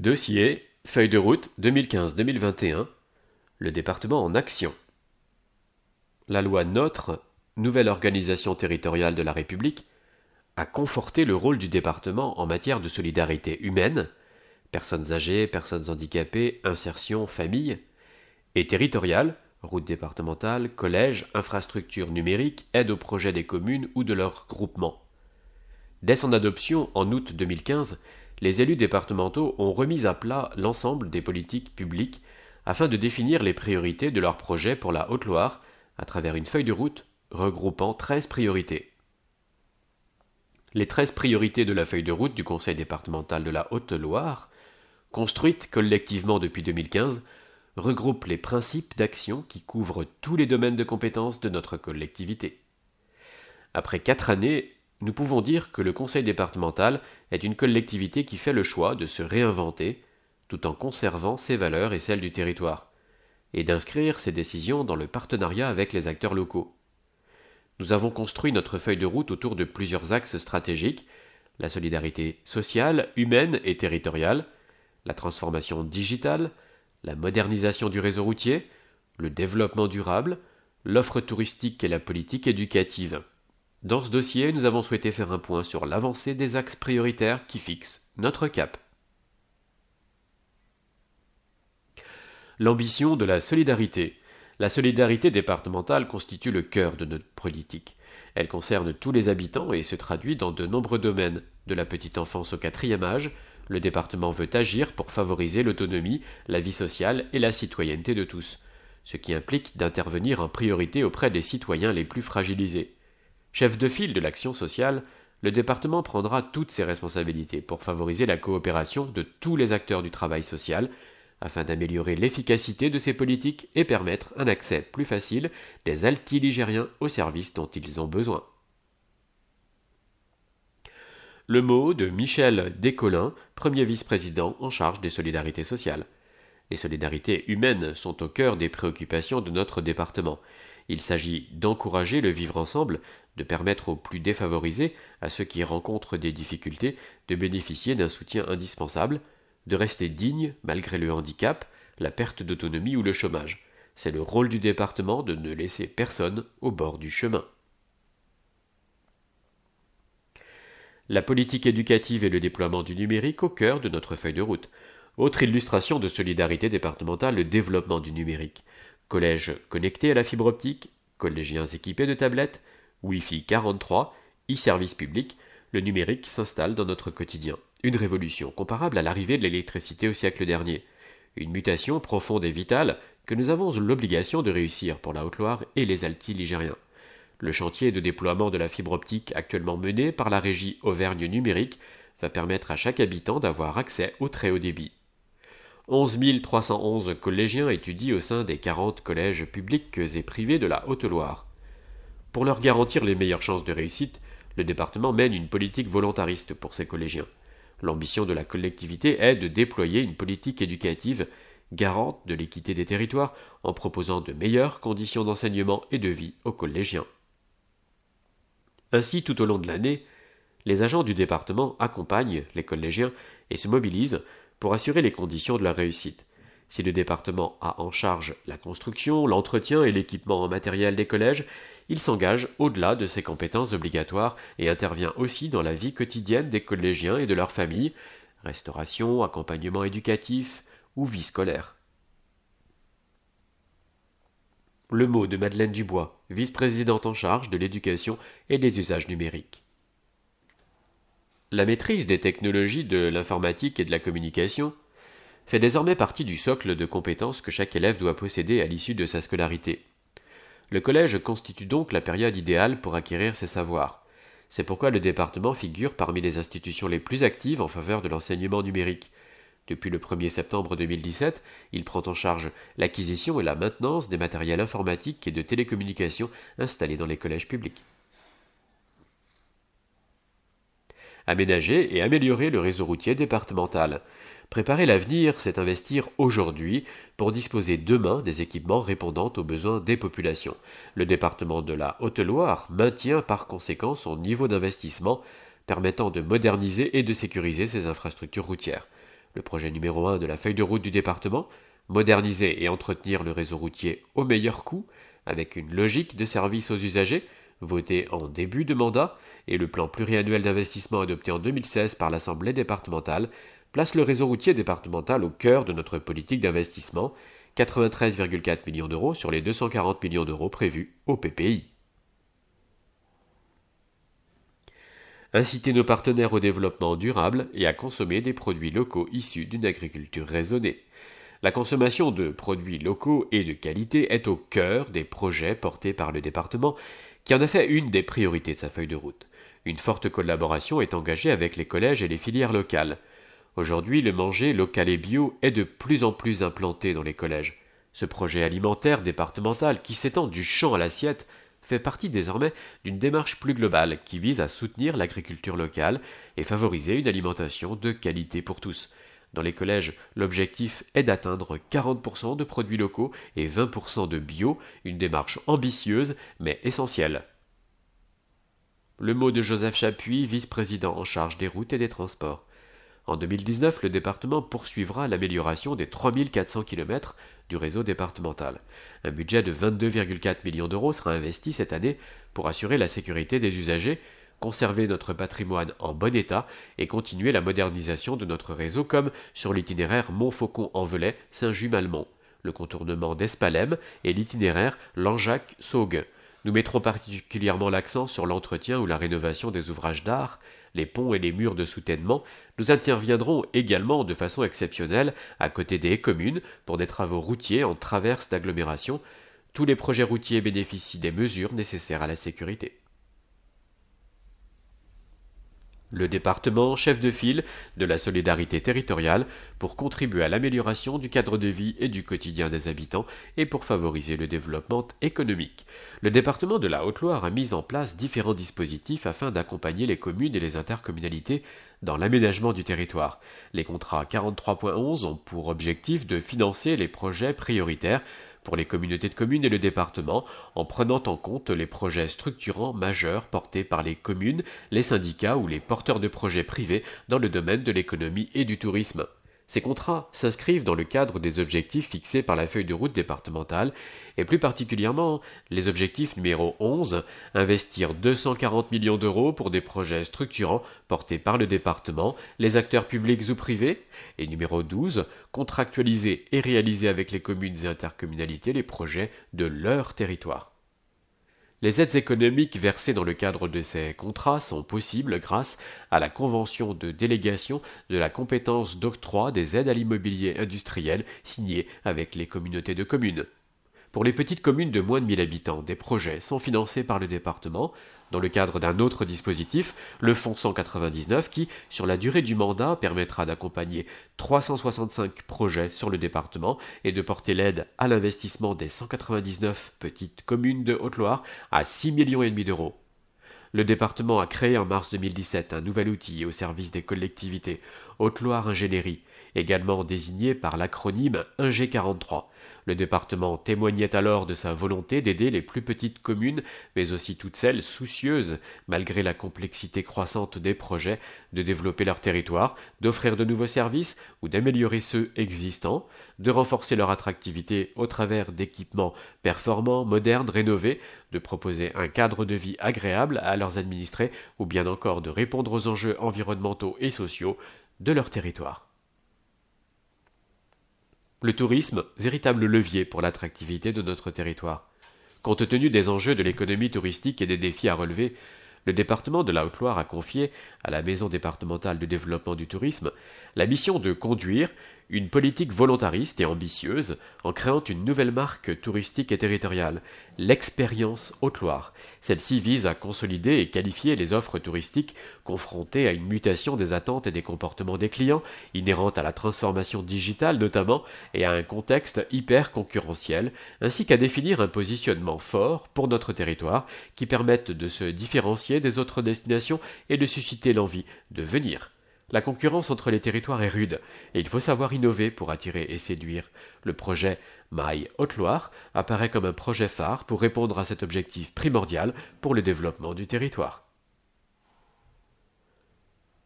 Dossier, feuille de route 2015-2021, le département en action. La loi NOTRe, nouvelle organisation territoriale de la République, a conforté le rôle du département en matière de solidarité humaine, personnes âgées, personnes handicapées, insertion, famille, et territoriale, routes départementales, collèges, infrastructures numériques, aide aux projets des communes ou de leurs groupements. Dès son adoption en août 2015, les élus départementaux ont remis à plat l'ensemble des politiques publiques afin de définir les priorités de leurs projets pour la Haute-Loire à travers une feuille de route regroupant 13 priorités. Les 13 priorités de la feuille de route du Conseil départemental de la Haute-Loire, construite collectivement depuis 2015, regroupent les principes d'action qui couvrent tous les domaines de compétences de notre collectivité. Après 4 années, nous pouvons dire que le Conseil départemental est une collectivité qui fait le choix de se réinventer tout en conservant ses valeurs et celles du territoire, et d'inscrire ses décisions dans le partenariat avec les acteurs locaux. Nous avons construit notre feuille de route autour de plusieurs axes stratégiques, la solidarité sociale, humaine et territoriale, la transformation digitale, la modernisation du réseau routier, le développement durable, l'offre touristique et la politique éducative. Dans ce dossier, nous avons souhaité faire un point sur l'avancée des axes prioritaires qui fixent notre cap. L'ambition de la solidarité. La solidarité départementale constitue le cœur de notre politique. Elle concerne tous les habitants et se traduit dans de nombreux domaines. De la petite enfance au 4e âge, le département veut agir pour favoriser l'autonomie, la vie sociale et la citoyenneté de tous, ce qui implique d'intervenir en priorité auprès des citoyens les plus fragilisés. Chef de file de l'action sociale, le département prendra toutes ses responsabilités pour favoriser la coopération de tous les acteurs du travail social, afin d'améliorer l'efficacité de ces politiques et permettre un accès plus facile des altiligériens aux services dont ils ont besoin. Le mot de Michel Descolin, premier vice-président en charge des solidarités sociales. Les solidarités humaines sont au cœur des préoccupations de notre département. Il s'agit d'encourager le vivre ensemble, de permettre aux plus défavorisés, à ceux qui rencontrent des difficultés, de bénéficier d'un soutien indispensable, de rester dignes malgré le handicap, la perte d'autonomie ou le chômage. C'est le rôle du département de ne laisser personne au bord du chemin. La politique éducative et le déploiement du numérique au cœur de notre feuille de route. Autre illustration de solidarité départementale, le développement du numérique. Collèges connectés à la fibre optique, collégiens équipés de tablettes, Wi-Fi 43, e-service public, le numérique s'installe dans notre quotidien. Une révolution comparable à l'arrivée de l'électricité au siècle dernier. Une mutation profonde et vitale que nous avons l'obligation de réussir pour la Haute-Loire et les Altiligériens. Le chantier de déploiement de la fibre optique actuellement mené par la régie Auvergne Numérique va permettre à chaque habitant d'avoir accès au très haut débit. 11 311 collégiens étudient au sein des 40 collèges publics et privés de la Haute-Loire. Pour leur garantir les meilleures chances de réussite, le département mène une politique volontariste pour ces collégiens. L'ambition de la collectivité est de déployer une politique éducative garante de l'équité des territoires en proposant de meilleures conditions d'enseignement et de vie aux collégiens. Ainsi, tout au long de l'année, les agents du département accompagnent les collégiens et se mobilisent pour assurer les conditions de leur réussite. Si le département a en charge la construction, l'entretien et l'équipement en matériel des collèges, il s'engage au-delà de ses compétences obligatoires et intervient aussi dans la vie quotidienne des collégiens et de leurs familles, restauration, accompagnement éducatif ou vie scolaire. Le mot de Madeleine Dubois, vice-présidente en charge de l'éducation et des usages numériques. La maîtrise des technologies de l'informatique et de la communication fait désormais partie du socle de compétences que chaque élève doit posséder à l'issue de sa scolarité. Le collège constitue donc la période idéale pour acquérir ces savoirs. C'est pourquoi le département figure parmi les institutions les plus actives en faveur de l'enseignement numérique. Depuis le 1er septembre 2017, il prend en charge l'acquisition et la maintenance des matériels informatiques et de télécommunications installés dans les collèges publics. Aménager et améliorer le réseau routier départemental. Préparer l'avenir, c'est investir aujourd'hui pour disposer demain des équipements répondant aux besoins des populations. Le département de la Haute-Loire maintient par conséquent son niveau d'investissement permettant de moderniser et de sécuriser ses infrastructures routières. Le projet numéro 1 de la feuille de route du département, moderniser et entretenir le réseau routier au meilleur coût, avec une logique de service aux usagers, voté en début de mandat, et le plan pluriannuel d'investissement adopté en 2016 par l'Assemblée départementale, place le réseau routier départemental au cœur de notre politique d'investissement, 93,4 millions d'euros sur les 240 millions d'euros prévus au PPI. Inciter nos partenaires au développement durable et à consommer des produits locaux issus d'une agriculture raisonnée. La consommation de produits locaux et de qualité est au cœur des projets portés par le département, qui en a fait une des priorités de sa feuille de route. Une forte collaboration est engagée avec les collèges et les filières locales. Aujourd'hui, le manger local et bio est de plus en plus implanté dans les collèges. Ce projet alimentaire départemental, qui s'étend du champ à l'assiette, fait partie désormais d'une démarche plus globale qui vise à soutenir l'agriculture locale et favoriser une alimentation de qualité pour tous. Dans les collèges, l'objectif est d'atteindre 40% de produits locaux et 20% de bio, une démarche ambitieuse mais essentielle. Le mot de Joseph Chapuis, vice-président en charge des routes et des transports. En 2019, le département poursuivra l'amélioration des 3400 km du réseau départemental. Un budget de 22,4 millions d'euros sera investi cette année pour assurer la sécurité des usagers, conserver notre patrimoine en bon état et continuer la modernisation de notre réseau comme sur l'itinéraire Montfaucon-en-Velay, Saint-Just-Malmont, le contournement d'Espalem et l'itinéraire Langeac-Saugues. Nous mettrons particulièrement l'accent sur l'entretien ou la rénovation des ouvrages d'art, les ponts et les murs de soutènement. Nous interviendrons également de façon exceptionnelle à côté des communes pour des travaux routiers en traverse d'agglomération. Tous les projets routiers bénéficient des mesures nécessaires à la sécurité. Le département chef de file de la solidarité territoriale pour contribuer à l'amélioration du cadre de vie et du quotidien des habitants et pour favoriser le développement économique. Le département de la Haute-Loire a mis en place différents dispositifs afin d'accompagner les communes et les intercommunalités dans l'aménagement du territoire. Les contrats 43.11 ont pour objectif de financer les projets prioritaires pour les communautés de communes et le département, en prenant en compte les projets structurants majeurs portés par les communes, les syndicats ou les porteurs de projets privés dans le domaine de l'économie et du tourisme. Ces contrats s'inscrivent dans le cadre des objectifs fixés par la feuille de route départementale et plus particulièrement les objectifs numéro 11, investir 240 millions d'euros pour des projets structurants portés par le département, les acteurs publics ou privés, et numéro 12, contractualiser et réaliser avec les communes et intercommunalités les projets de leur territoire. Les aides économiques versées dans le cadre de ces contrats sont possibles grâce à la convention de délégation de la compétence d'octroi des aides à l'immobilier industriel signée avec les communautés de communes. Pour les petites communes de moins de 1000 habitants, des projets sont financés par le département dans le cadre d'un autre dispositif, le Fonds 199, qui, sur la durée du mandat, permettra d'accompagner 365 projets sur le département et de porter l'aide à l'investissement des 199 petites communes de Haute-Loire à 6,5 millions d'euros. Le département a créé en mars 2017 un nouvel outil au service des collectivités, Haute-Loire Ingénierie, également désigné par l'acronyme ING43. Le département témoignait alors de sa volonté d'aider les plus petites communes, mais aussi toutes celles soucieuses, malgré la complexité croissante des projets, de développer leur territoire, d'offrir de nouveaux services ou d'améliorer ceux existants, de renforcer leur attractivité au travers d'équipements performants, modernes, rénovés, de proposer un cadre de vie agréable à leurs administrés ou bien encore de répondre aux enjeux environnementaux et sociaux de leur territoire. Le tourisme, véritable levier pour l'attractivité de notre territoire. Compte tenu des enjeux de l'économie touristique et des défis à relever, le département de la Haute-Loire a confié à la Maison départementale de développement du tourisme la mission de conduire une politique volontariste et ambitieuse en créant une nouvelle marque touristique et territoriale, l'expérience Haute-Loire. Celle-ci vise à consolider et qualifier les offres touristiques confrontées à une mutation des attentes et des comportements des clients, inhérente à la transformation digitale notamment, et à un contexte hyper concurrentiel, ainsi qu'à définir un positionnement fort pour notre territoire qui permette de se différencier des autres destinations et de susciter l'envie de venir. La concurrence entre les territoires est rude, et il faut savoir innover pour attirer et séduire. Le projet My Haute-Loire apparaît comme un projet phare pour répondre à cet objectif primordial pour le développement du territoire.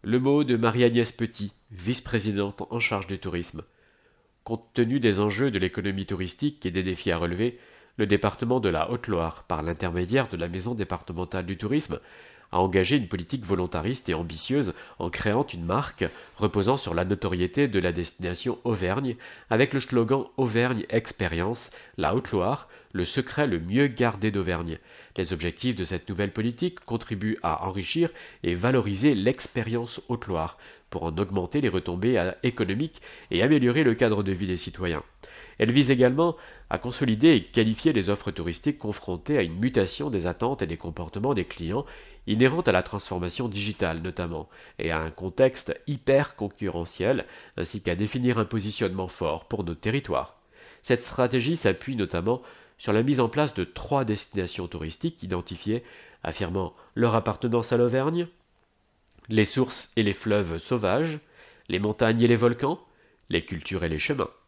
Le mot de Marie-Agnès Petit, vice-présidente en charge du tourisme. Compte tenu des enjeux de l'économie touristique et des défis à relever, le département de la Haute-Loire, par l'intermédiaire de la Maison départementale du tourisme, a engagé une politique volontariste et ambitieuse en créant une marque reposant sur la notoriété de la destination Auvergne, avec le slogan Auvergne Expérience, la Haute-Loire, le secret le mieux gardé d'Auvergne. Les objectifs de cette nouvelle politique contribuent à enrichir et valoriser l'expérience Haute-Loire, pour en augmenter les retombées économiques et améliorer le cadre de vie des citoyens. Elle vise également à consolider et qualifier les offres touristiques confrontées à une mutation des attentes et des comportements des clients inhérente à la transformation digitale notamment, et à un contexte hyper concurrentiel, ainsi qu'à définir un positionnement fort pour nos territoires. Cette stratégie s'appuie notamment sur la mise en place de 3 destinations touristiques identifiées, affirmant leur appartenance à l'Auvergne, les sources et les fleuves sauvages, les montagnes et les volcans, les cultures et les chemins.